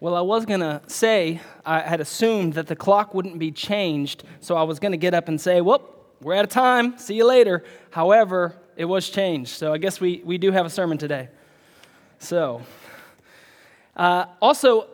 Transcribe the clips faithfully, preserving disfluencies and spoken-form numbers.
Well, I was going to say, I had assumed that the clock wouldn't be changed, so I was going to get up and say, well, we're out of time, see you later. However, it was changed, so I guess we, we do have a sermon today. So, uh, also,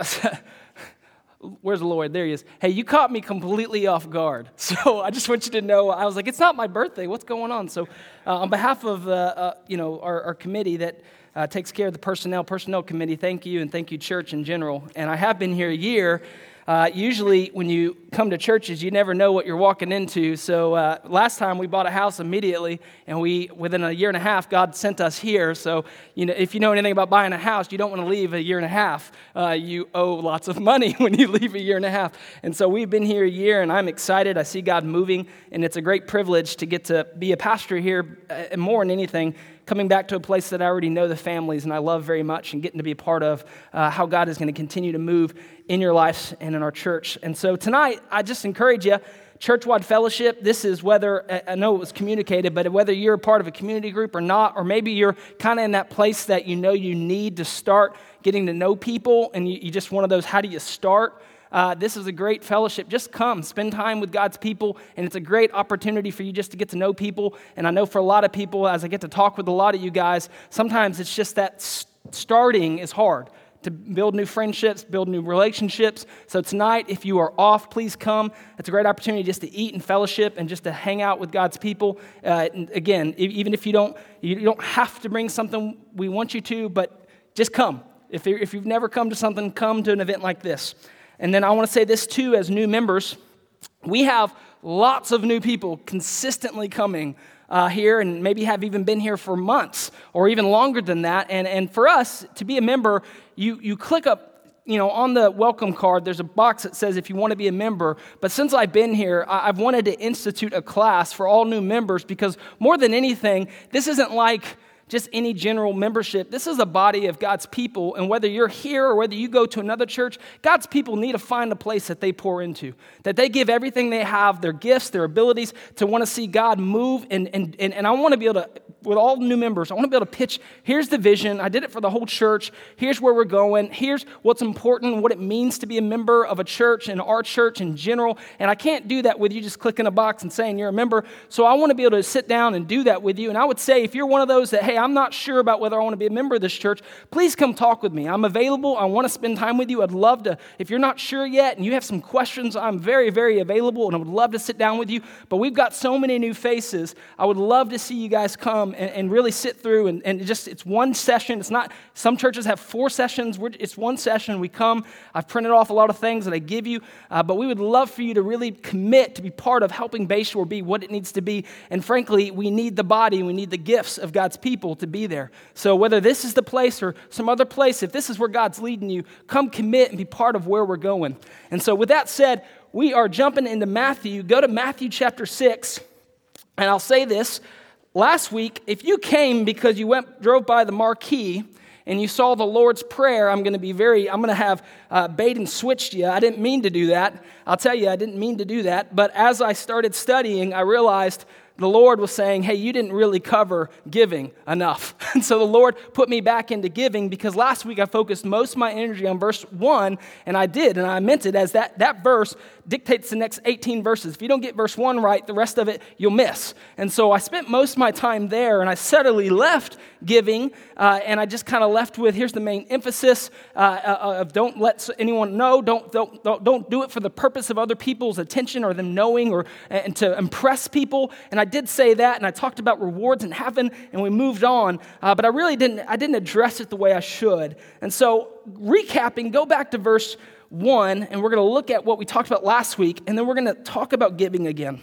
where's Lloyd? There he is. Hey, you caught me completely off guard, so I just want you to know, I was like, it's not my birthday, what's going on? So, uh, on behalf of, uh, uh, you know, our, our committee that Uh, takes care of the personnel, personnel committee. Thank you, and thank you, church in general. And I have been here a year. Uh, usually, when you come to churches, you never know what you're walking into. So uh, last time we bought a house immediately, and we within a year and a half, God sent us here. So you know, if you know anything about buying a house, you don't want to leave a year and a half. Uh, you owe lots of money when you leave a year and a half. And so we've been here a year, and I'm excited. I see God moving, and it's a great privilege to get to be a pastor here, uh, and more than anything, coming back to a place that I already know the families and I love very much, and getting to be a part of uh, how God is going to continue to move in your lives and in our church. And so tonight, I just encourage you, Churchwide Fellowship, this is whether, I know it was communicated, but whether you're a part of a community group or not, or maybe you're kind of in that place that you know you need to start getting to know people, and you, you just one of those, how do you start? Uh, this is a great fellowship. Just come, spend time with God's people, and it's a great opportunity for you just to get to know people. And I know for a lot of people, as I get to talk with a lot of you guys, sometimes it's just that starting is hard to build new friendships, build new relationships. So tonight, if you are off, please come. It's a great opportunity just to eat and fellowship and just to hang out with God's people. Uh, again, even if you don't, you don't have to bring something, we want you to, but just come. If if you've never come to something, come to an event like this. And then I want to say this too, as new members, we have lots of new people consistently coming uh, here, and maybe have even been here for months or even longer than that. And and for us to be a member, you you click up, you know, on the welcome card, there's a box that says if you want to be a member. But since I've been here, I've wanted to institute a class for all new members, because more than anything, this isn't like just any general membership. This is a body of God's people, and whether you're here or whether you go to another church, God's people need to find a place that they pour into, that they give everything they have, their gifts, their abilities, to want to see God move. And and and, and I want to be able to, with all new members, I want to be able to pitch, here's the vision, I did it for the whole church, here's where we're going, here's what's important, what it means to be a member of a church and our church in general. And I can't do that with you just clicking a box and saying you're a member. So I want to be able to sit down and do that with you. And I would say, if you're one of those that, hey, I'm not sure about whether I want to be a member of this church, please come talk with me. I'm available. I want to spend time with you. I'd love to. If you're not sure yet and you have some questions, I'm very, very available, and I would love to sit down with you. But we've got so many new faces. I would love to see you guys come and, and really sit through, and, and just, it's one session. It's not, some churches have four sessions. We're, it's one session. We come. I've printed off a lot of things that I give you, uh, but we would love for you to really commit to be part of helping Bayshore be what it needs to be. And frankly, we need the body, we need the gifts of God's people to be there. So whether this is the place or some other place, if this is where God's leading you, come commit and be part of where we're going. And so with that said, we are jumping into Matthew. Go to Matthew chapter six, and I'll say this. Last week, if you came because you went drove by the marquee and you saw the Lord's Prayer, I'm going to be very, I'm going to have uh, bait and switched you. I didn't mean to do that. I'll tell you, I didn't mean to do that. But as I started studying, I realized the Lord was saying, hey, you didn't really cover giving enough. And so the Lord put me back into giving, because last week I focused most of my energy on verse one, and I did, and I meant it, as that, that verse dictates the next eighteen verses. If you don't get verse one right, the rest of it you'll miss. And so I spent most of my time there, and I suddenly left giving, uh, and I just kind of left with, here's the main emphasis uh, uh, of don't let anyone know, don't, don't, don't, don't do it for the purpose of other people's attention or them knowing, or and to impress people. And I did say that, and I talked about rewards in heaven, and we moved on, uh, but I really didn't, I didn't address it the way I should. And so recapping, go back to verse one, and we're going to look at what we talked about last week, and then we're going to talk about giving again.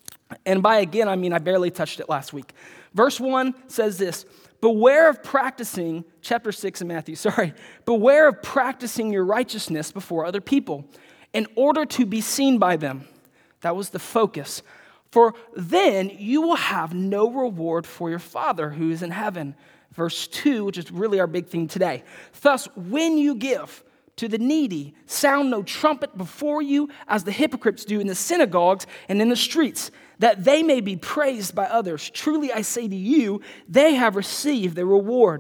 And by again, I mean I barely touched it last week. Verse one says this: beware of practicing, chapter six in Matthew, sorry, beware of practicing your righteousness before other people in order to be seen by them. That was the focus. For then you will have no reward for your Father who is in heaven. Verse two, which is really our big theme today. Thus, when you give to the needy, sound no trumpet before you, as the hypocrites do in the synagogues and in the streets, that they may be praised by others. Truly I say to you, they have received their reward.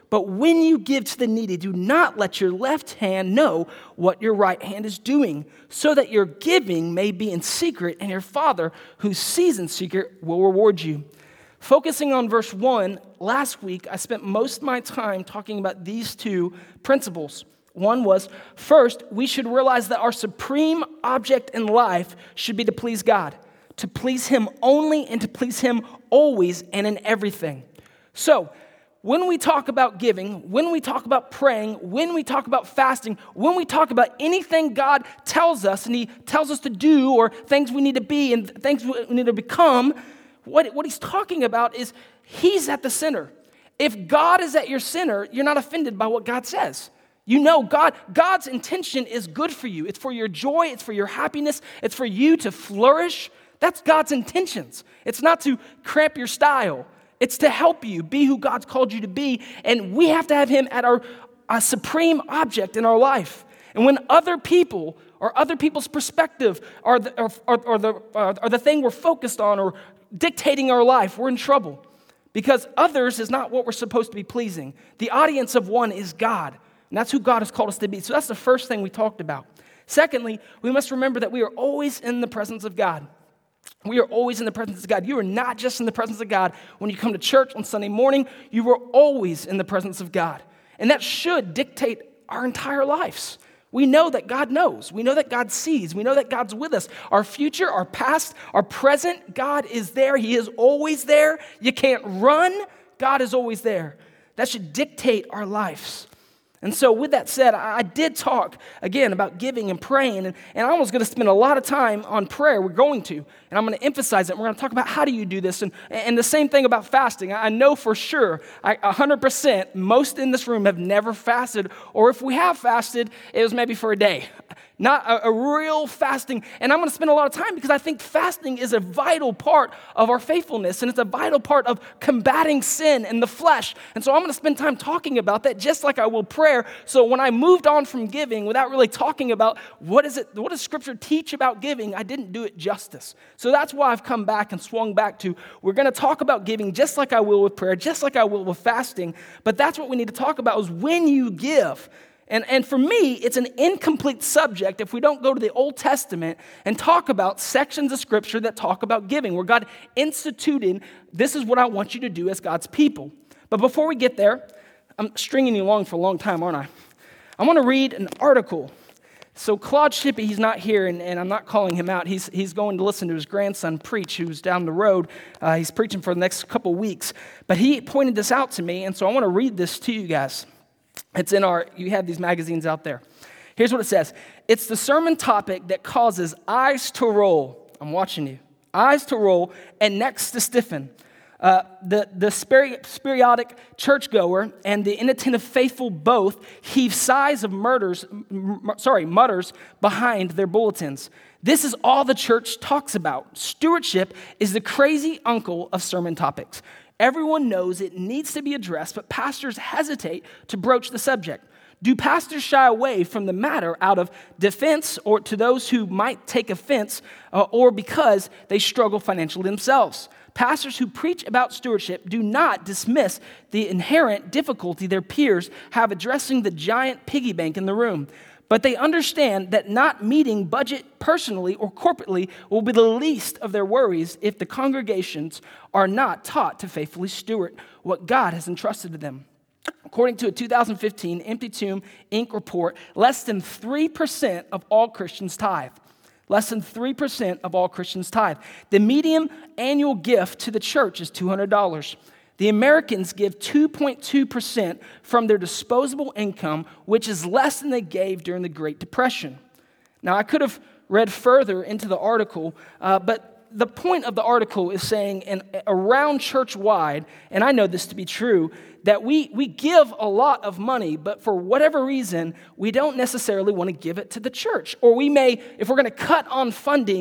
But when you give to the needy, do not let your left hand know what your right hand is doing, so that your giving may be in secret, and your Father who sees in secret will reward you. Focusing on verse one, last week I spent most of my time talking about these two principles. One was, first, we should realize that our supreme object in life should be to please God, to please Him only and to please Him always and in everything. So, when we talk about giving, when we talk about praying, when we talk about fasting, when we talk about anything God tells us and He tells us to do or things we need to be and things we need to become, what, what He's talking about is He's at the center. If God is at your center, you're not offended by what God says. You know God, God's intention is good for you. It's for your joy. It's for your happiness. It's for you to flourish. That's God's intentions. It's not to cramp your style. It's to help you be who God's called you to be, and we have to have Him at our, our supreme object in our life. And when other people or other people's perspective are the, or, or, or the, uh, are the thing we're focused on or dictating our life, we're in trouble. Because others is not what we're supposed to be pleasing. The audience of one is God, and that's who God has called us to be. So that's the first thing we talked about. Secondly, we must remember that we are always in the presence of God. We are always in the presence of God. You are not just in the presence of God when you come to church on Sunday morning. You are always in the presence of God. And that should dictate our entire lives. We know that God knows. We know that God sees. We know that God's with us. Our future, our past, our present, God is there. He is always there. You can't run. God is always there. That should dictate our lives. And so with that said, I did talk, again, about giving and praying, and, and I was going to spend a lot of time on prayer. We're going to, and I'm going to emphasize it. We're going to talk about how do you do this, and, and the same thing about fasting. I know for sure, I, one hundred percent, most in this room have never fasted, or if we have fasted, it was maybe for a day. Not a, a real fasting. And I'm going to spend a lot of time because I think fasting is a vital part of our faithfulness, and it's a vital part of combating sin and the flesh. And so I'm going to spend time talking about that just like I will prayer. So when I moved on from giving without really talking about what is it, what does Scripture teach about giving, I didn't do it justice. So that's why I've come back and swung back to, we're going to talk about giving just like I will with prayer, just like I will with fasting. But that's what we need to talk about is when you give. And, and for me, it's an incomplete subject if we don't go to the Old Testament and talk about sections of Scripture that talk about giving, where God instituted, this is what I want you to do as God's people. But before we get there, I'm stringing you along for a long time, aren't I? I want to read an article. So Claude Shippey, he's not here, and, and I'm not calling him out. He's, he's going to listen to his grandson preach, who's down the road. Uh, he's preaching for the next couple weeks. But he pointed this out to me, and so I want to read this to you guys. It's in our, you have these magazines out there. Here's what it says. It's the sermon topic that causes eyes to roll. I'm watching you. Eyes to roll and necks to stiffen. Uh, the the spiri- spiritic churchgoer and the inattentive faithful both heave sighs of murders, m- sorry, mutters behind their bulletins. This is all the church talks about. Stewardship is the crazy uncle of sermon topics. Everyone knows it needs to be addressed, but pastors hesitate to broach the subject. Do pastors shy away from the matter out of defense or to those who might take offense uh, or because they struggle financially themselves? Pastors who preach about stewardship do not dismiss the inherent difficulty their peers have addressing the giant piggy bank in the room. But they understand that not meeting budget personally or corporately will be the least of their worries if the congregations are not taught to faithfully steward what God has entrusted to them. According to a two thousand fifteen Empty Tomb Incorporated report, less than three percent of all Christians tithe. Less than three percent of all Christians tithe. The median annual gift to the church is two hundred dollars. The Americans give two point two percent from their disposable income, which is less than they gave during the Great Depression. Now, I could have read further into the article, uh, but the point of the article is saying, and around church-wide, and I know this to be true, that we, we give a lot of money, but for whatever reason, we don't necessarily want to give it to the church. Or we may, if we're going to cut on funding,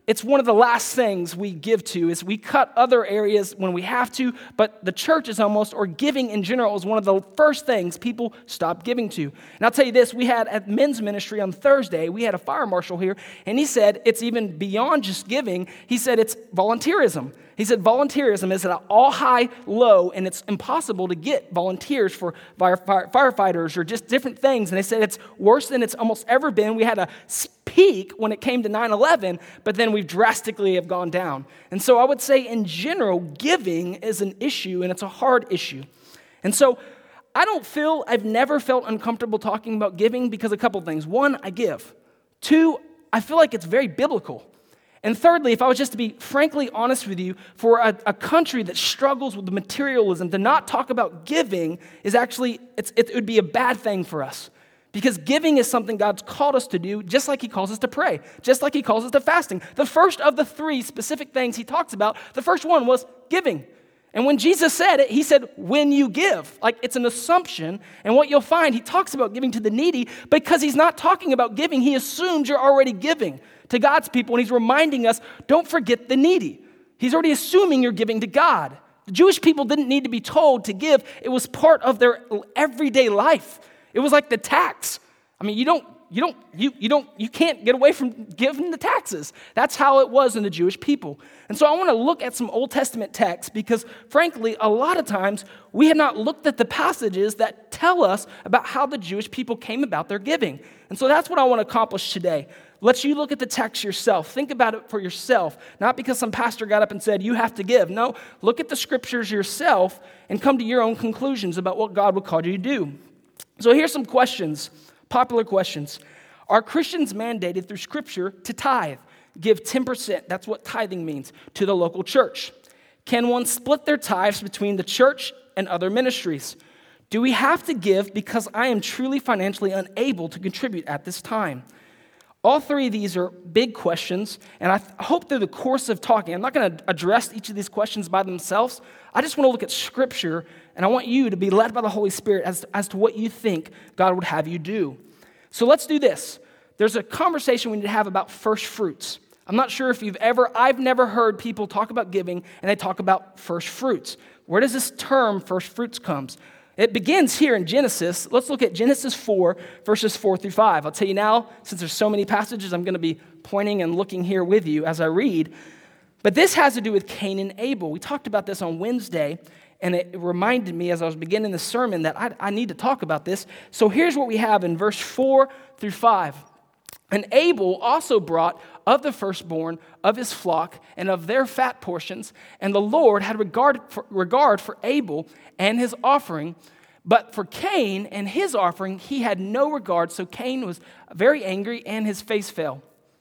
it's one of the last things we give to. Is we cut other areas when we have to, but the church is almost, or giving in general, is one of the first things people stop giving to. And I'll tell you this, we had at men's ministry on Thursday, we had a fire marshal here, and he said it's even beyond just giving. He said it's volunteerism. He said volunteerism is at an all-high low, and it's impossible to get volunteers for fire, fire, firefighters or just different things. And they said it's worse than it's almost ever been. We had a peak when it came to nine eleven, but then we've drastically have gone down. And so I would say in general, giving is an issue, and it's a hard issue. And so I don't feel, I've never felt uncomfortable talking about giving because a couple things. One, I give. Two, I feel like it's very biblical. And thirdly, if I was just to be frankly honest with you, for a, a country that struggles with the materialism, to not talk about giving is actually, it's, it would be a bad thing for us. Because giving is something God's called us to do, just like he calls us to pray, just like he calls us to fasting. The first of the three specific things he talks about, the first one was giving. And when Jesus said it, he said, when you give. Like, it's an assumption. And what you'll find, he talks about giving to the needy because he's not talking about giving. He assumes you're already giving to God's people. And he's reminding us, don't forget the needy. He's already assuming you're giving to God. The Jewish people didn't need to be told to give. It was part of their everyday life. It was like the tax. I mean, you don't, you don't, you, you don't, you can't get away from giving the taxes. That's how it was in the Jewish people. And so I want to look at some Old Testament texts because, frankly, a lot of times we have not looked at the passages that tell us about how the Jewish people came about their giving. And so that's what I want to accomplish today. Let you look at the text yourself. Think about it for yourself. Not because some pastor got up and said, you have to give. No, look at the scriptures yourself and come to your own conclusions about what God would call you to do. So here's some questions, popular questions. Are Christians mandated through Scripture to tithe? Give ten percent, that's what tithing means, to the local church. Can one split their tithes between the church and other ministries? Do we have to give because I am truly financially unable to contribute at this time? All three of these are big questions, and I hope through the course of talking, I'm not going to address each of these questions by themselves. I just want to look at Scripture, and I want you to be led by the Holy Spirit as, as to what you think God would have you do. So let's do this. There's a conversation we need to have about first fruits. I'm not sure if you've ever, I've never heard people talk about giving, and they talk about first fruits. Where does this term first fruits comes? It begins here in Genesis. Let's look at Genesis four, verses four through five. I'll tell you now, since there's so many passages, I'm going to be pointing and looking here with you as I read. But this has to do with Cain and Abel. We talked about this on Wednesday, and it reminded me as I was beginning the sermon that I, I need to talk about this. So here's what we have in verse four through five. And Abel also brought of the firstborn of his flock and of their fat portions, and the Lord had regard for, regard for Abel and his offering, but for Cain and his offering he had no regard, so Cain was very angry and his face fell.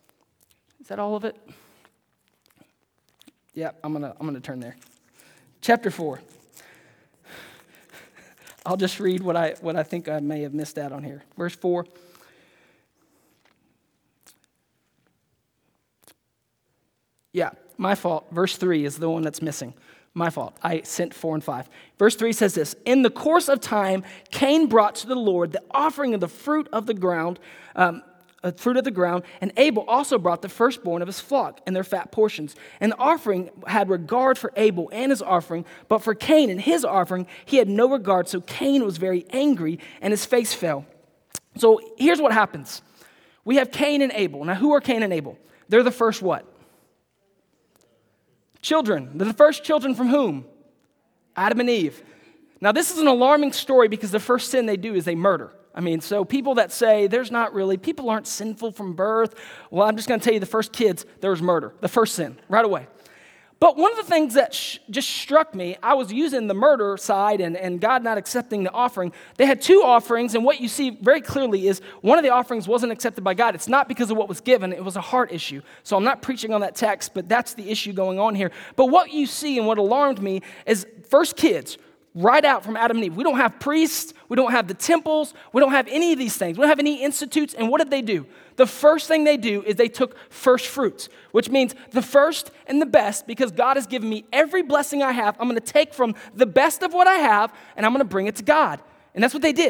Is that all of it? Yeah, I'm gonna I'm gonna turn there. Chapter four. I'll just read what I what I think I may have missed out on here. Verse four. Yeah, my fault. Verse three is the one that's missing. My fault. I sent four and five. Verse three says this: in the course of time, Cain brought to the Lord the offering of the fruit of the ground, um, uh, fruit of the ground, and Abel also brought the firstborn of his flock and their fat portions. And the offering had regard for Abel and his offering, but for Cain and his offering he had no regard. So Cain was very angry, and his face fell. So here's what happens: we have Cain and Abel. Now, who are Cain and Abel? They're the first what? Children. They're the first children from whom? Adam and Eve. Now, this is an alarming story because the first sin they do is they murder. I mean, so people that say there's not really, people aren't sinful from birth. Well, I'm just going to tell you the first kids, there was murder. The first sin, right away. But one of the things that sh- just struck me, I was using the murder side and, and God not accepting the offering. They had two offerings, and what you see very clearly is one of the offerings wasn't accepted by God. It's not because of what was given. It was a heart issue. So I'm not preaching on that text, but that's the issue going on here. But what you see and what alarmed me is first kids, right out from Adam and Eve. We don't have priests. We don't have the temples. We don't have any of these things. We don't have any institutes. And what did they do? The first thing they do is they took first fruits, which means the first and the best, because God has given me every blessing I have. I'm going to take from the best of what I have, and I'm going to bring it to God. And that's what they did.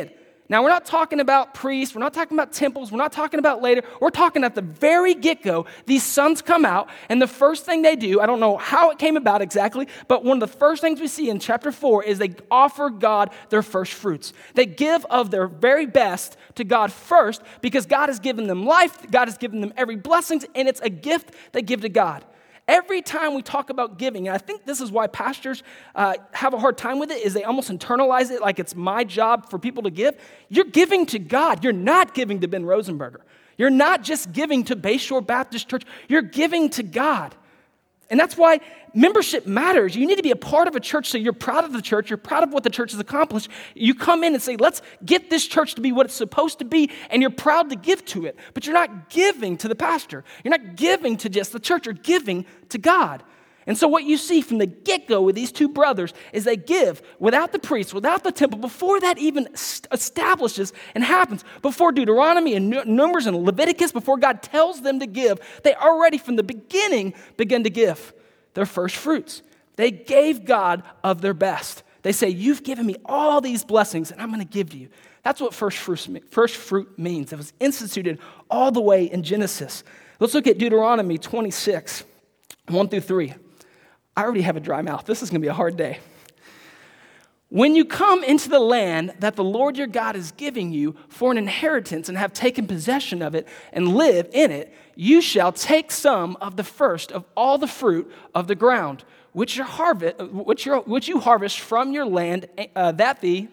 Now, we're not talking about priests. We're not talking about temples. We're not talking about later. We're talking at the very get-go. These sons come out, and the first thing they do, I don't know how it came about exactly, but one of the first things we see in chapter four is they offer God their first fruits. They give of their very best to God first because God has given them life. God has given them every blessing, and it's a gift they give to God. Every time we talk about giving, and I think this is why pastors uh, have a hard time with it, is they almost internalize it like it's my job for people to give. You're giving to God. You're not giving to Ben Rosenberger. You're not just giving to Bayshore Baptist Church. You're giving to God. And that's why membership matters. You need to be a part of a church so you're proud of the church. You're proud of what the church has accomplished. You come in and say, let's get this church to be what it's supposed to be, and you're proud to give to it. But you're not giving to the pastor. You're not giving to just the church. You're giving to God. And so what you see from the get-go with these two brothers is they give without the priest, without the temple, before that even establishes and happens, before Deuteronomy and Numbers and Leviticus, before God tells them to give, they already from the beginning begin to give their first fruits. They gave God of their best. They say, you've given me all these blessings, and I'm going to give to you. That's what first fruit, first fruit means. It was instituted all the way in Genesis. Let's look at Deuteronomy twenty-six, one through three. I already have a dry mouth. This is going to be a hard day. When you come into the land that the Lord your God is giving you for an inheritance and have taken possession of it and live in it, you shall take some of the first of all the fruit of the ground, which, your harvest, which, your, which you harvest from your land uh, that the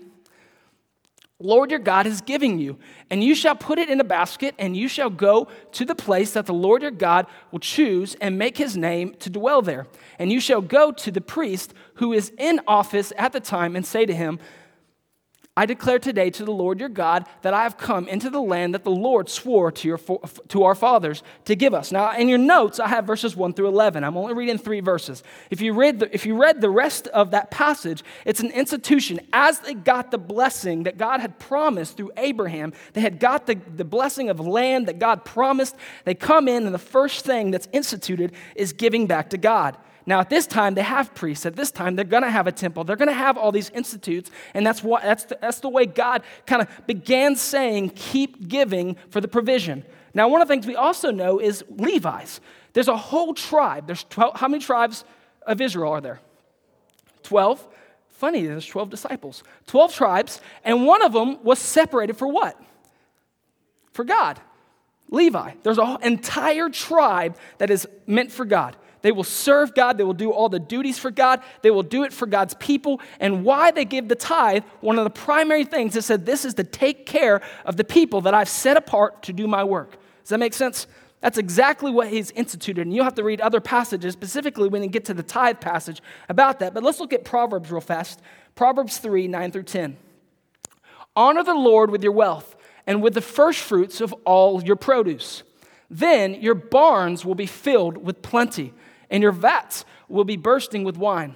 Lord your God is giving you, and you shall put it in a basket, and you shall go to the place that the Lord your God will choose and make his name to dwell there. And you shall go to the priest who is in office at the time and say to him, I declare today to the Lord your God that I have come into the land that the Lord swore to your to our fathers to give us. Now, in your notes, I have verses one through eleven. I'm only reading three verses. If you read the, if you read the rest of that passage, it's an institution. As they got the blessing that God had promised through Abraham, they had got the, the blessing of land that God promised. They come in, and the first thing that's instituted is giving back to God. Now, at this time, they have priests. At this time, they're going to have a temple. They're going to have all these institutes, and that's what that's the, that's the way God kind of began saying, keep giving for the provision. Now, one of the things we also know is Levites. There's a whole tribe. There's twelve. How many tribes of Israel are there? twelve. Funny, there's twelve disciples. twelve tribes, and one of them was separated for what? For God. Levi. There's an entire tribe that is meant for God. They will serve God. They will do all the duties for God. They will do it for God's people. And why they give the tithe, one of the primary things is said, this is to take care of the people that I've set apart to do my work. Does that make sense? That's exactly what he's instituted. And you'll have to read other passages, specifically when you get to the tithe passage about that. But let's look at Proverbs real fast. Proverbs three, nine through ten. Honor the Lord with your wealth and with the first fruits of all your produce. Then your barns will be filled with plenty, and your vats will be bursting with wine.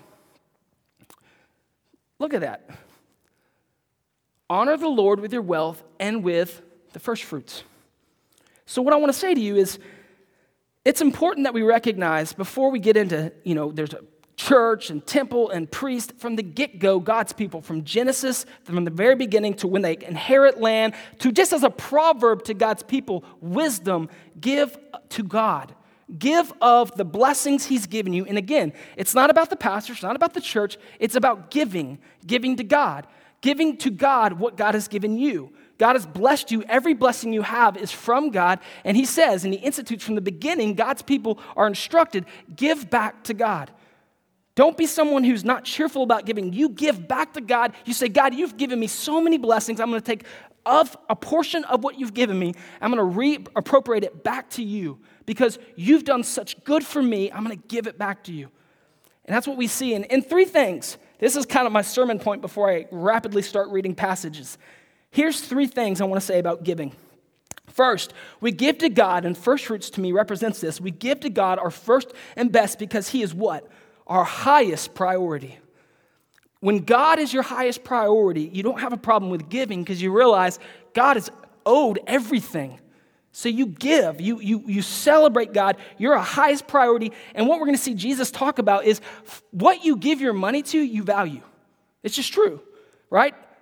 Look at that. Honor the Lord with your wealth and with the first fruits. So what I want to say to you is, it's important that we recognize before we get into, you know, there's a church and temple and priest, from the get-go, God's people, from Genesis, from the very beginning to when they inherit land, to just as a proverb to God's people, wisdom, give to God. Give of the blessings he's given you. And again, it's not about the pastor, it's not about the church, it's about giving, giving to God. Giving to God what God has given you. God has blessed you. Every blessing you have is from God. And he says, and he institutes from the beginning, God's people are instructed, give back to God. Don't be someone who's not cheerful about giving. You give back to God. You say, God, you've given me so many blessings. I'm going to take of a portion of what you've given me. I'm going to re-appropriate it back to you because you've done such good for me. I'm going to give it back to you. And that's what we see in, in three things. This is kind of my sermon point before I rapidly start reading passages. Here's three things I want to say about giving. First, we give to God, and first fruits to me represents this. We give to God our first and best because he is what? Our highest priority. When God is your highest priority, you don't have a problem with giving because you realize God is owed everything. So you give, you, you, you celebrate God, you're a highest priority. And what we're going to see Jesus talk about is what you give your money to, you value. It's just true, right?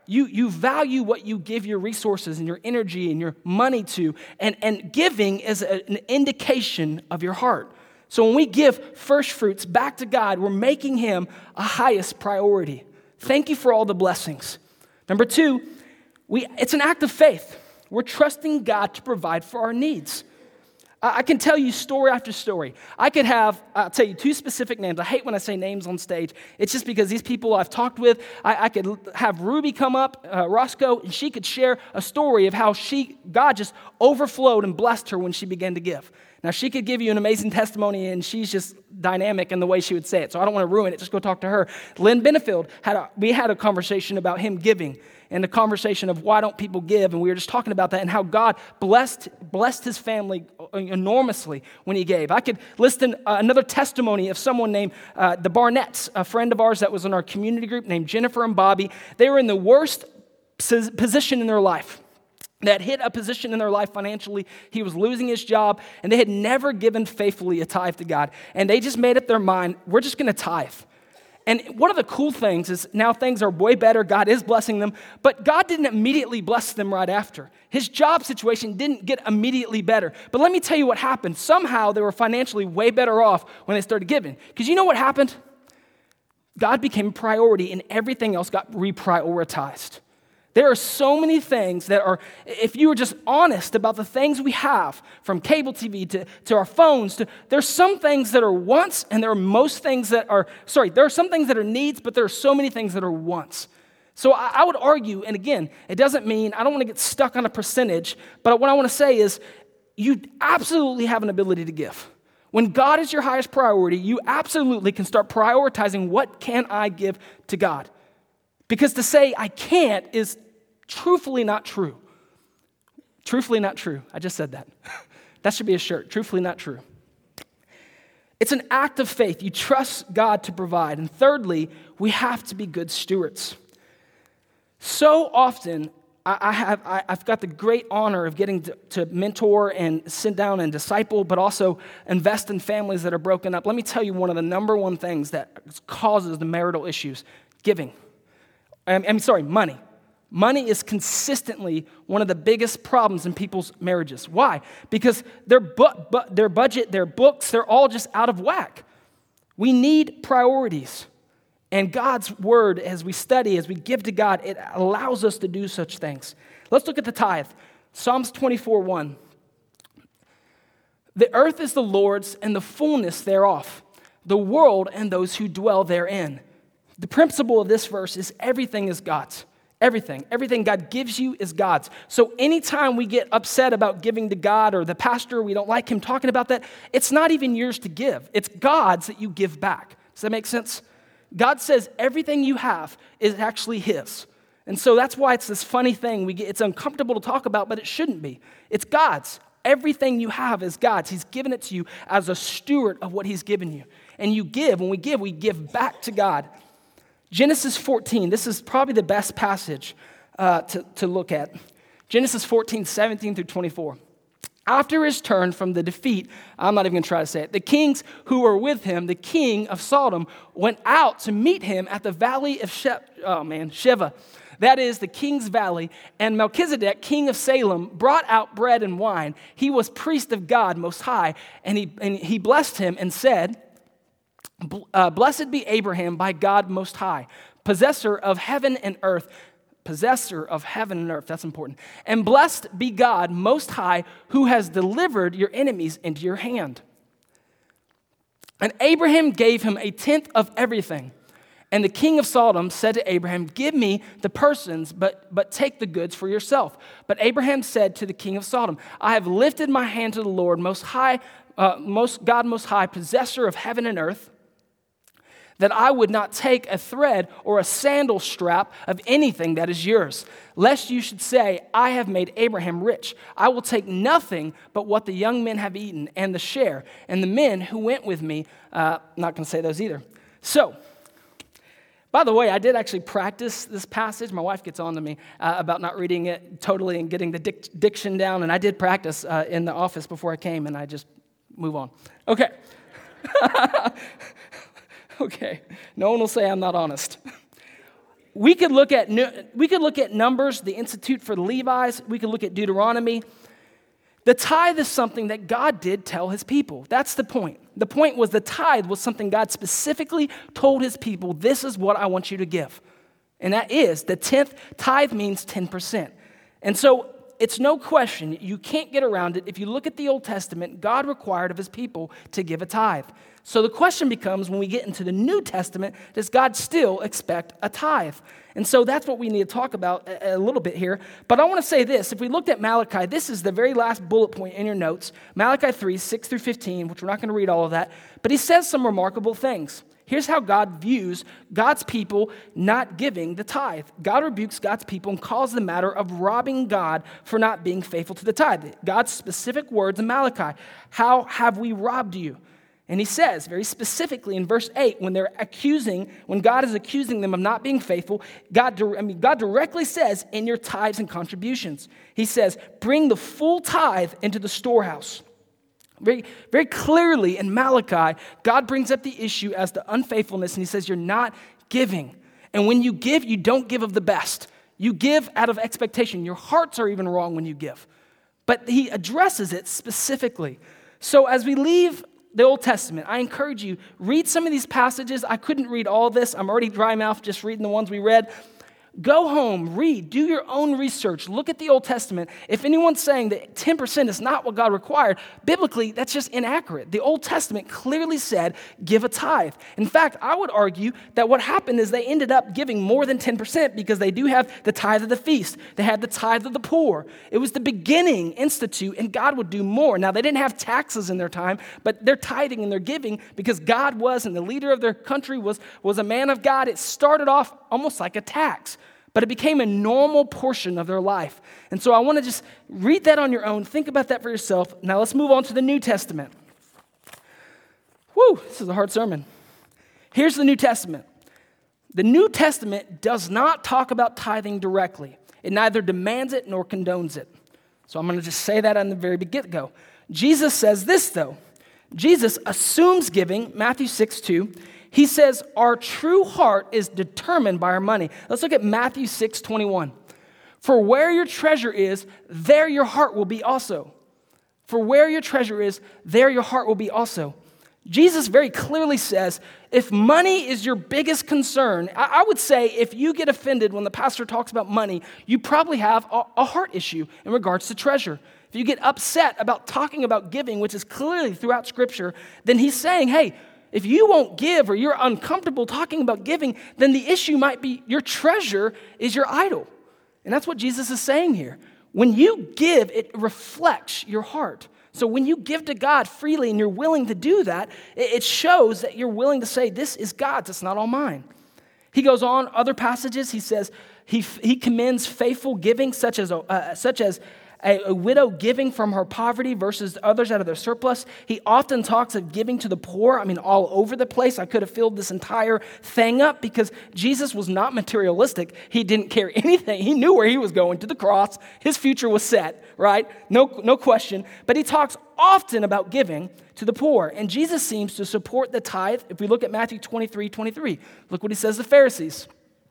You, you value what you give your resources and your energy and your money to, and, and giving is a, an indication of your heart. So when we give first fruits back to God, we're making him a highest priority. Thank you for all the blessings. Number two, we, it's an act of faith. We're trusting God to provide for our needs. I can tell you story after story. I could have, I'll tell you two specific names. I hate when I say names on stage. It's just because these people I've talked with, I, I could have Ruby come up, uh, Roscoe, and she could share a story of how she, God just overflowed and blessed her when she began to give. Now, she could give you an amazing testimony, and she's just dynamic in the way she would say it, so I don't want to ruin it. Just go talk to her. Lynn Benefield, had a, we had a conversation about him giving, and the conversation of why don't people give, and we were just talking about that and how God blessed blessed his family enormously when he gave. I could list an, uh, another testimony of someone named uh, the Barnetts, a friend of ours that was in our community group named Jennifer and Bobby. They were in the worst position in their life. That hit a position in their life financially. He was losing his job, and they had never given faithfully a tithe to God. And they just made up their mind, we're just going to tithe. And one of the cool things is now things are way better. God is blessing them, but God didn't immediately bless them right after. His job situation didn't get immediately better. But let me tell you what happened. Somehow they were financially way better off when they started giving. Because you know what happened? God became a priority, and everything else got reprioritized. There are so many things that are, if you were just honest about the things we have, from cable T V to, to our phones, to, there's some things that are wants, and there are most things that are, sorry, there are some things that are needs, but there are so many things that are wants. So I, I would argue, and again, it doesn't mean, I don't want to get stuck on a percentage, but what I want to say is, you absolutely have an ability to give. When God is your highest priority, you absolutely can start prioritizing, what can I give to God? Because to say I can't is truthfully not true. Truthfully not true. I just said that. That should be a shirt. Truthfully not true. It's an act of faith. You trust God to provide. And thirdly, we have to be good stewards. So often, I have, I've got the great honor of getting to, to mentor and sit down and disciple, but also invest in families that are broken up. Let me tell you one of the number one things that causes the marital issues: giving. I'm, I'm sorry, money. Money is consistently one of the biggest problems in people's marriages. Why? Because their, bu- bu- their budget, their books, they're all just out of whack. We need priorities. And God's word, as we study, as we give to God, it allows us to do such things. Let's look at the tithe. Psalms twenty-four one. The earth is the Lord's and the fullness thereof, the world and those who dwell therein. The principle of this verse is everything is God's. Everything. Everything God gives you is God's. So anytime we get upset about giving to God, or the pastor, we don't like him talking about that, it's not even yours to give. It's God's that you give back. Does that make sense? God says everything you have is actually his. And so that's why it's this funny thing. We get, it's uncomfortable to talk about, but it shouldn't be. It's God's. Everything you have is God's. He's given it to you as a steward of what he's given you. And you give. When we give, we give back to God. Genesis fourteen, this is probably the best passage uh, to, to look at. Genesis fourteen, seventeen through twenty-four. After his turn from the defeat, I'm not even going to try to say it, the kings who were with him, the king of Sodom, went out to meet him at the valley of she- oh man, Sheva. That is the king's valley. And Melchizedek, king of Salem, brought out bread and wine. He was priest of God Most High, and he, and he blessed him and said, Uh, blessed be Abraham by God Most High, possessor of heaven and earth, possessor of heaven and earth, that's important. And blessed be God Most High, who has delivered your enemies into your hand. And Abraham gave him a tenth of everything. And the king of Sodom said to Abraham, give me the persons, but, but take the goods for yourself. But Abraham said to the king of Sodom, I have lifted my hand to the Lord Most High, uh, most God Most High, possessor of heaven and earth, that I would not take a thread or a sandal strap of anything that is yours, lest you should say, I have made Abraham rich. I will take nothing but what the young men have eaten and the share, and the men who went with me, uh, not going to say those either. So, by the way, I did actually practice this passage. My wife gets on to me uh, about not reading it totally and getting the dic- diction down, and I did practice uh, in the office before I came, and I just move on. Okay. Okay, no one will say I'm not honest. we could look at we could look at Numbers, the Institute for the Levites. We could look at Deuteronomy. The tithe is something that God did tell his people. That's the point. The point was the tithe was something God specifically told his people, this is what I want you to give. And that is, the tenth tithe means ten percent. And so it's no question, you can't get around it. If you look at the Old Testament, God required of his people to give a tithe. So the question becomes, when we get into the New Testament, does God still expect a tithe? And so that's what we need to talk about a, a little bit here. But I want to say this. If we looked at Malachi, this is the very last bullet point in your notes. Malachi three, six through fifteen, which we're not going to read all of that. But he says some remarkable things. Here's how God views God's people not giving the tithe. God rebukes God's people and calls the matter of robbing God for not being faithful to the tithe. God's specific words in Malachi, how have we robbed you? And he says very specifically in verse eight, when they're accusing, when God is accusing them of not being faithful, God, I mean, God directly says, in your tithes and contributions. He says, bring the full tithe into the storehouse. Very, very clearly in Malachi, God brings up the issue as to unfaithfulness, and he says, you're not giving. And when you give, you don't give of the best. You give out of expectation. Your hearts are even wrong when you give. But he addresses it specifically. So as we leave the Old Testament, I encourage you, read some of these passages. I couldn't read all this. I'm already dry mouth just reading the ones we read. Go home, read, do your own research, look at the Old Testament. If anyone's saying that ten percent is not what God required, biblically, that's just inaccurate. The Old Testament clearly said, give a tithe. In fact, I would argue that what happened is they ended up giving more than ten percent because they do have the tithe of the feast. They had the tithe of the poor. It was the beginning institute, and God would do more. Now, they didn't have taxes in their time, but they're tithing and they're giving because God was, and the leader of their country was, was a man of God. It started off almost like a tax, but it became a normal portion of their life. And so I want to just read that on your own. Think about that for yourself. Now let's move on to the New Testament. Woo, this is a hard sermon. Here's the New Testament. The New Testament does not talk about tithing directly. It neither demands it nor condones it. So I'm going to just say that on the very get-go. Jesus says this, though. Jesus assumes giving, Matthew six two. He says, our true heart is determined by our money. Let's look at Matthew six twenty-one. For where your treasure is, there your heart will be also. For where your treasure is, there your heart will be also. Jesus very clearly says, if money is your biggest concern, I would say if you get offended when the pastor talks about money, you probably have a, a heart issue in regards to treasure. If you get upset about talking about giving, which is clearly throughout Scripture, then he's saying, hey, if you won't give or you're uncomfortable talking about giving, then the issue might be your treasure is your idol. And that's what Jesus is saying here. When you give, it reflects your heart. So when you give to God freely and you're willing to do that, it shows that you're willing to say, this is God's, it's not all mine. He goes on, other passages, he says, he, he commends faithful giving, such as, uh, such as A, a widow giving from her poverty versus others out of their surplus. He often talks of giving to the poor, I mean, all over the place. I could have filled this entire thing up because Jesus was not materialistic. He didn't care anything. He knew where he was going, to the cross. His future was set, right? No, no question. But he talks often about giving to the poor. And Jesus seems to support the tithe. If we look at Matthew twenty-three twenty-three, look what he says to the Pharisees.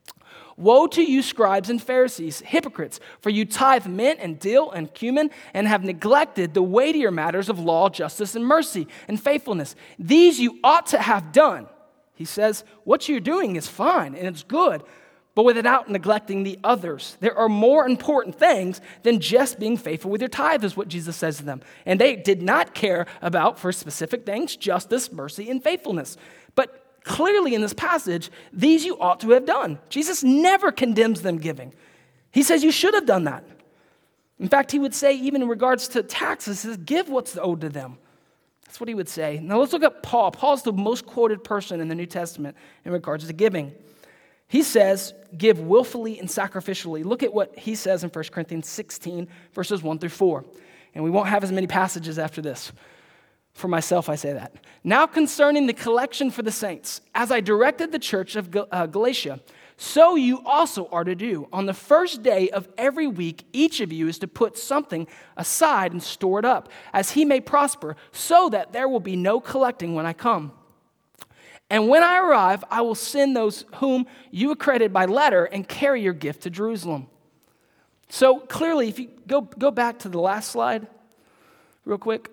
Woe to you, scribes and Pharisees, hypocrites, for you tithe mint and dill and cumin and have neglected the weightier matters of law, justice, and mercy and faithfulness. These you ought to have done. He says, what you're doing is fine and it's good, but without neglecting the others. There are more important things than just being faithful with your tithe, is what Jesus says to them. And they did not care about, for specific things, justice, mercy, and faithfulness. But clearly in this passage, these you ought to have done. Jesus never condemns them giving. He says you should have done that. In fact, he would say, even in regards to taxes, he says, give what's owed to them. That's what he would say. Now let's look at Paul. Paul's the most quoted person in the New Testament in regards to giving. He says, give willfully and sacrificially. Look at what he says in First Corinthians sixteen, verses one through four. And we won't have as many passages after this. For myself, I say that. Now concerning the collection for the saints, as I directed the church of Galatia, so you also are to do. On the first day of every week, each of you is to put something aside and store it up, as he may prosper, so that there will be no collecting when I come. And when I arrive, I will send those whom you accredited by letter and carry your gift to Jerusalem. So clearly, if you go, go back to the last slide real quick,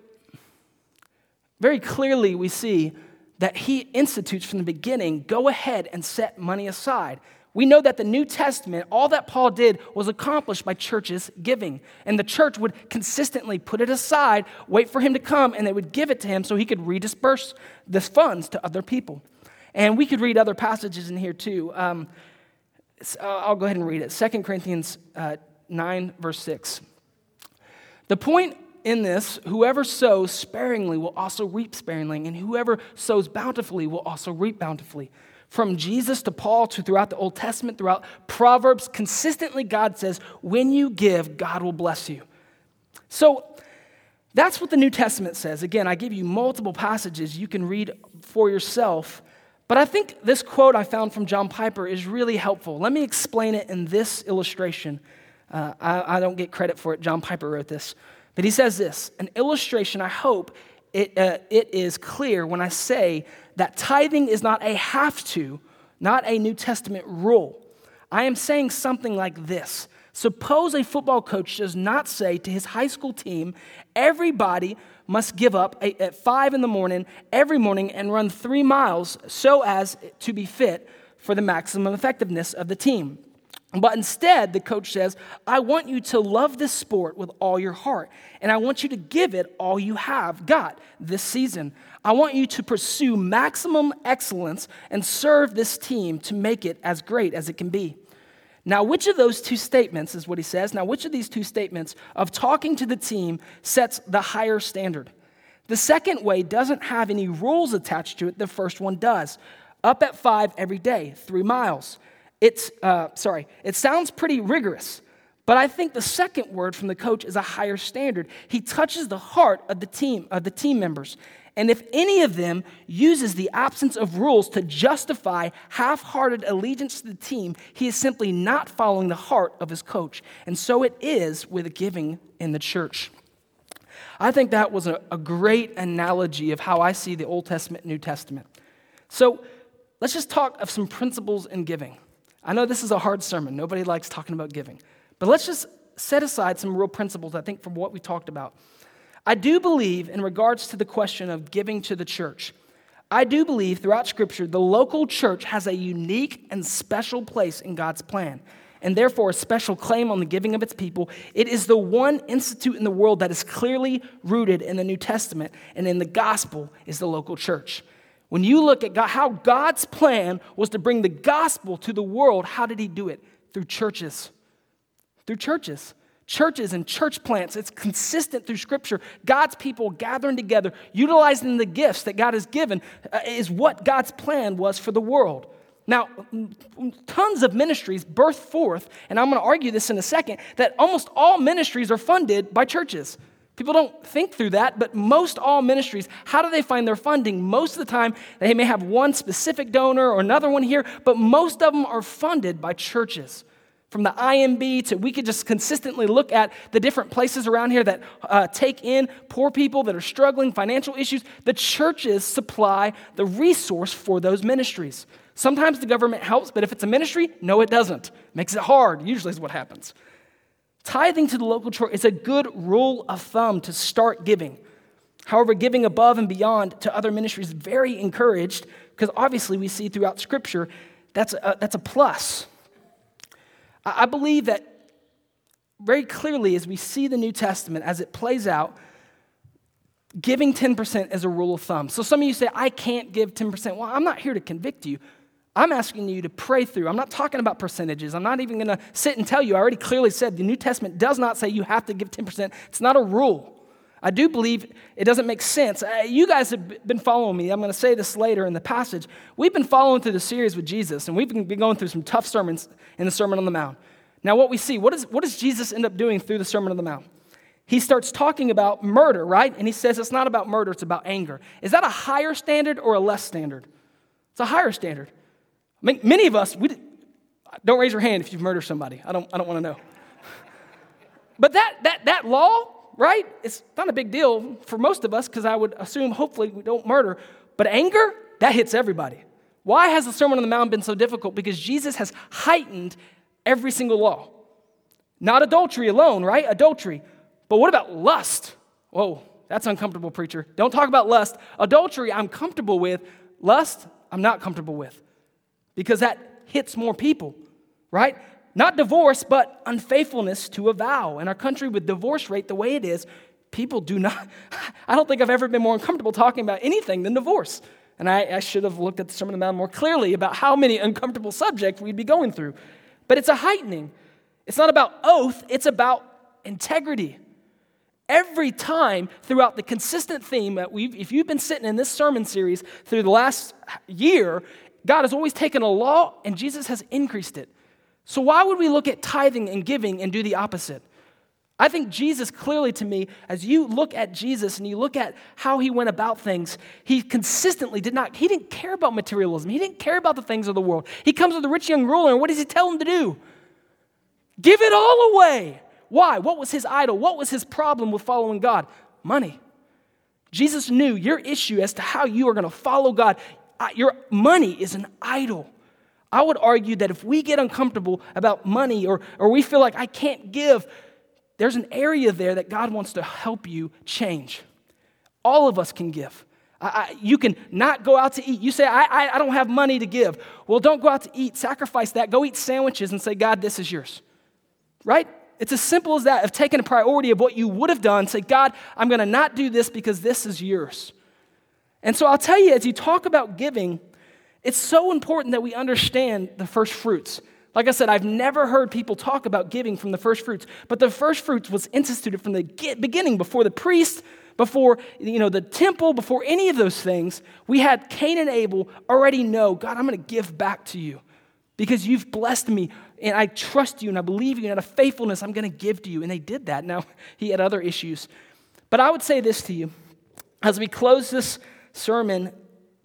very clearly we see that he institutes from the beginning, go ahead and set money aside. We know that the New Testament, all that Paul did was accomplished by churches giving. And the church would consistently put it aside, wait for him to come, and they would give it to him so he could redisperse the funds to other people. And we could read other passages in here too. Um, I'll go ahead and read it. Second Corinthians uh, nine, verse six. The point in this, whoever sows sparingly will also reap sparingly, and whoever sows bountifully will also reap bountifully. From Jesus to Paul to throughout the Old Testament, throughout Proverbs, consistently God says, when you give, God will bless you. So that's what the New Testament says. Again, I give you multiple passages you can read for yourself, but I think this quote I found from John Piper is really helpful. Let me explain it in this illustration. Uh, I, I don't get credit for it. John Piper wrote this. But he says this, an illustration, I hope it, uh, it is clear when I say that tithing is not a have to, not a New Testament rule. I am saying something like this. Suppose a football coach does not say to his high school team, everybody must give up at five in the morning every morning and run three miles so as to be fit for the maximum effectiveness of the team. But instead, the coach says, I want you to love this sport with all your heart, and I want you to give it all you have got this season. I want you to pursue maximum excellence and serve this team to make it as great as it can be. Now, which of those two statements is what he says? Now, which of these two statements of talking to the team sets the higher standard? The second way doesn't have any rules attached to it. The first one does. Up at five every day, three miles. It's, uh, sorry, it sounds pretty rigorous, but I think the second word from the coach is a higher standard. He touches the heart of the team, of the team members. And if any of them uses the absence of rules to justify half-hearted allegiance to the team, he is simply not following the heart of his coach. And so it is with giving in the church. I think that was a, a great analogy of how I see the Old Testament and New Testament. So let's just talk of some principles in giving. I know this is a hard sermon. Nobody likes talking about giving. But let's just set aside some real principles, I think, from what we talked about. I do believe, in regards to the question of giving to the church, I do believe throughout Scripture, the local church has a unique and special place in God's plan, and therefore a special claim on the giving of its people. It is the one institute in the world that is clearly rooted in the New Testament, and in the gospel is the local church. When you look at God, how God's plan was to bring the gospel to the world, how did he do it? Through churches. Through churches. Churches and church plants. It's consistent through Scripture. God's people gathering together, utilizing the gifts that God has given, uh, is what God's plan was for the world. Now, tons of ministries birth forth, and I'm going to argue this in a second, that almost all ministries are funded by churches. People don't think through that, but most all ministries, how do they find their funding? Most of the time, they may have one specific donor or another one here, but most of them are funded by churches. From the I M B to, we could just consistently look at the different places around here that uh, take in poor people that are struggling, financial issues. The churches supply the resource for those ministries. Sometimes the government helps, but if it's a ministry, no, it doesn't. Makes it hard, usually is what happens. Tithing to the local church is a good rule of thumb to start giving. However, giving above and beyond to other ministries is very encouraged, because obviously we see throughout Scripture that's a, that's a plus. I believe that very clearly as we see the New Testament, as it plays out, giving ten percent is a rule of thumb. So some of you say, I can't give ten percent. Well, I'm not here to convict you. I'm asking you to pray through. I'm not talking about percentages. I'm not even going to sit and tell you. I already clearly said the New Testament does not say you have to give ten percent. It's not a rule. I do believe it doesn't make sense. Uh, you guys have been following me. I'm going to say this later in the passage. We've been following through the series with Jesus, and we've been going through some tough sermons in the Sermon on the Mount. Now what we see, what, is, what does Jesus end up doing through the Sermon on the Mount? He starts talking about murder, right? And he says it's not about murder, it's about anger. Is that a higher standard or a less standard? It's a higher standard. I mean, many of us, we don't raise your hand if you've murdered somebody. I don't, I don't want to know. But that, that, that law, right, it's not a big deal for most of us, because I would assume hopefully we don't murder. But anger, that hits everybody. Why has the Sermon on the Mount been so difficult? Because Jesus has heightened every single law. Not adultery alone, right? Adultery. But what about lust? Whoa, that's uncomfortable, preacher. Don't talk about lust. Adultery, I'm comfortable with. Lust, I'm not comfortable with. Because that hits more people, right? Not divorce, but unfaithfulness to a vow. In our country, with divorce rate the way it is, people do not, I don't think I've ever been more uncomfortable talking about anything than divorce. And I, I should have looked at the Sermon on the Mount more clearly about how many uncomfortable subjects we'd be going through. But it's a heightening. It's not about oath, it's about integrity. Every time throughout the consistent theme that we've, if you've been sitting in this sermon series through the last year, God has always taken a law and Jesus has increased it. So why would we look at tithing and giving and do the opposite? I think Jesus clearly to me, as you look at Jesus and you look at how he went about things, he consistently did not, he didn't care about materialism. He didn't care about the things of the world. He comes with the rich young ruler and what does he tell him to do? Give it all away. Why? What was his idol? What was his problem with following God? Money. Jesus knew your issue as to how you are going to follow God. Your money is an idol. I would argue that if we get uncomfortable about money or, or we feel like I can't give, there's an area there that God wants to help you change. All of us can give. I, I, you can not go out to eat. You say, I, I, I don't have money to give. Well, don't go out to eat. Sacrifice that. Go eat sandwiches and say, God, this is yours. Right? It's as simple as that, of taking a priority of what you would have done. Say, God, I'm going to not do this because this is yours. And so I'll tell you, as you talk about giving, it's so important that we understand the first fruits. Like I said, I've never heard people talk about giving from the first fruits, but the first fruits was instituted from the beginning, before the priest, before you know the temple, before any of those things. We had Cain and Abel already know, God, I'm going to give back to you because you've blessed me and I trust you and I believe you and out of faithfulness I'm going to give to you. And they did that. Now, he had other issues. But I would say this to you, as we close this sermon,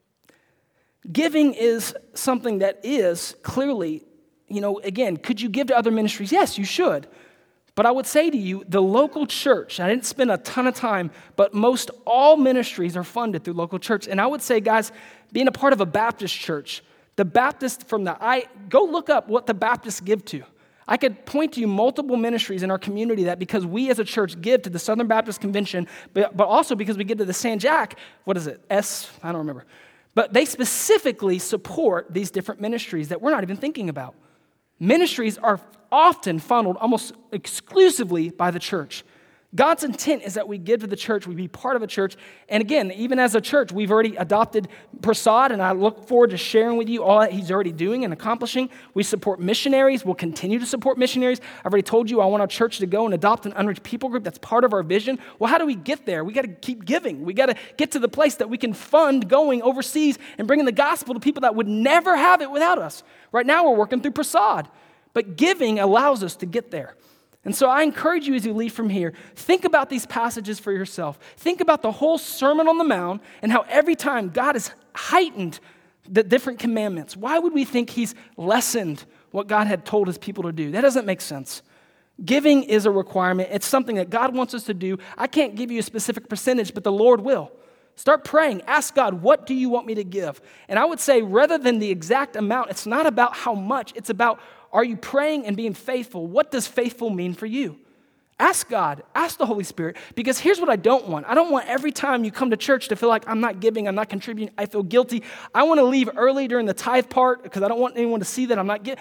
giving is something that is clearly, you know, again, could you give to other ministries? Yes, you should. But I would say to you, the local church, I didn't spend a ton of time, but most all ministries are funded through local church. And I would say, guys, being a part of a Baptist church, the Baptist from the, I go look up what the Baptists give to. I could point to you multiple ministries in our community that because we as a church give to the Southern Baptist Convention, but, but also because we give to the San Jack, what is it, S, I don't remember. But they specifically support these different ministries that we're not even thinking about. Ministries are often funneled almost exclusively by the church. God's intent is that we give to the church, we be part of a church. And again, even as a church, we've already adopted Prasad, and I look forward to sharing with you all that he's already doing and accomplishing. We support missionaries. We'll continue to support missionaries. I've already told you I want our church to go and adopt an unreached people group. That's part of our vision. Well, how do we get there? We got to keep giving. We got to get to the place that we can fund going overseas and bringing the gospel to people that would never have it without us. Right now, we're working through Prasad. But giving allows us to get there. And so I encourage you as you leave from here, think about these passages for yourself. Think about the whole Sermon on the Mount and how every time God has heightened the different commandments. Why would we think he's lessened what God had told his people to do? That doesn't make sense. Giving is a requirement. It's something that God wants us to do. I can't give you a specific percentage, but the Lord will. Start praying. Ask God, what do you want me to give? And I would say rather than the exact amount, it's not about how much. It's about, are you praying and being faithful? What does faithful mean for you? Ask God. Ask the Holy Spirit. Because here's what I don't want. I don't want every time you come to church to feel like I'm not giving, I'm not contributing, I feel guilty. I want to leave early during the tithe part because I don't want anyone to see that I'm not giving.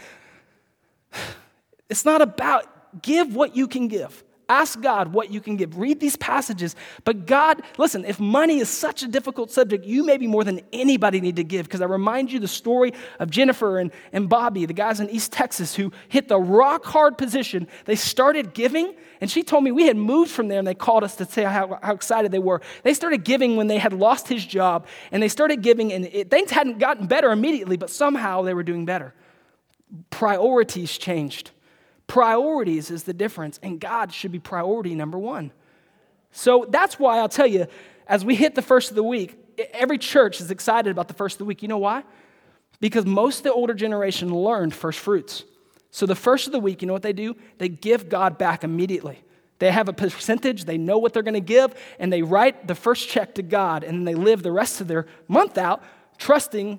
It's not about give what you can give. Ask God what you can give. Read these passages. But God, listen, if money is such a difficult subject, you maybe more than anybody need to give, because I remind you the story of Jennifer and, and Bobby, the guys in East Texas who hit the rock hard position. They started giving, and she told me we had moved from there, and they called us to say how, how excited they were. They started giving when they had lost his job, and they started giving, and it, things hadn't gotten better immediately, but somehow they were doing better. Priorities changed. Priorities is the difference, and God should be priority number one. So that's why I'll tell you, as we hit the first of the week, every church is excited about the first of the week. You know why? Because most of the older generation learned first fruits. So the first of the week, you know what they do? They give God back immediately. They have a percentage, they know what they're going to give, and they write the first check to God, and then they live the rest of their month out trusting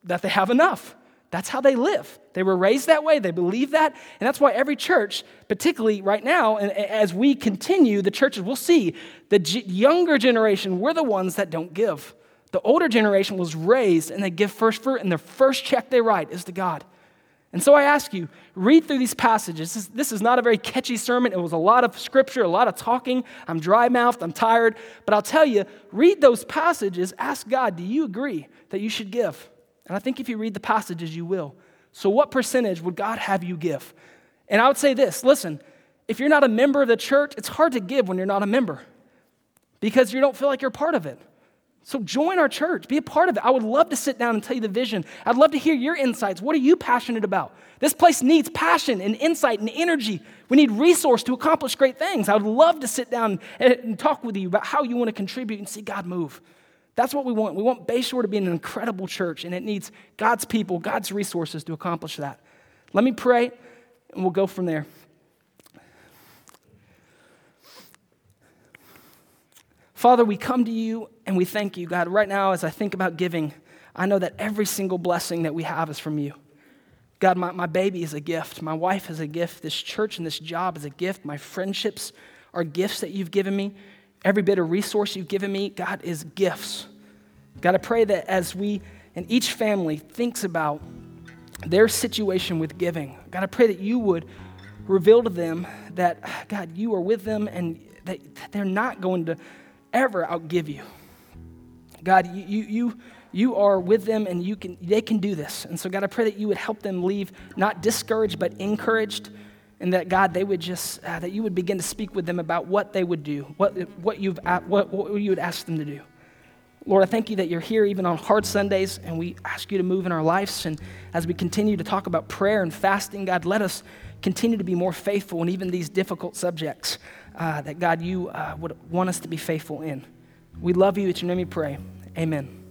that they have enough. That's how they live. They were raised that way. They believe that. And that's why every church, particularly right now, and as we continue, the churches, we'll see the g- younger generation, we're the ones that don't give. The older generation was raised and they give first fruit, and their first check they write is to God. And so I ask you, read through these passages. This is, this is not a very catchy sermon. It was a lot of scripture, a lot of talking. I'm dry-mouthed, I'm tired. But I'll tell you, read those passages, ask God, do you agree that you should give? And I think if you read the passages, you will. So what percentage would God have you give? And I would say this, listen, if you're not a member of the church, it's hard to give when you're not a member because you don't feel like you're part of it. So join our church. Be a part of it. I would love to sit down and tell you the vision. I'd love to hear your insights. What are you passionate about? This place needs passion and insight and energy. We need resource to accomplish great things. I would love to sit down and talk with you about how you want to contribute and see God move. That's what we want. We want Bayshore to be an incredible church, and it needs God's people, God's resources to accomplish that. Let me pray, and we'll go from there. Father, we come to you and we thank you, God. Right now, as I think about giving, I know that every single blessing that we have is from you. God, my, my baby is a gift. My wife is a gift. This church and this job is a gift. My friendships are gifts that you've given me. Every bit of resource you've given me, God, is gifts. God, I pray that as we and each family thinks about their situation with giving, God, I pray that you would reveal to them that, God, you are with them and that they're not going to ever outgive you. God, you you you are with them and you can they can do this. And so, God, I pray that you would help them leave not discouraged but encouraged, and that, God, they would just uh, that you would begin to speak with them about what they would do, what what you've what, what you would ask them to do. Lord, I thank you that you're here even on hard Sundays, and we ask you to move in our lives. And as we continue to talk about prayer and fasting, God, let us continue to be more faithful in even these difficult subjects uh, that, God, you uh, would want us to be faithful in. We love you. It's your name we pray. Amen.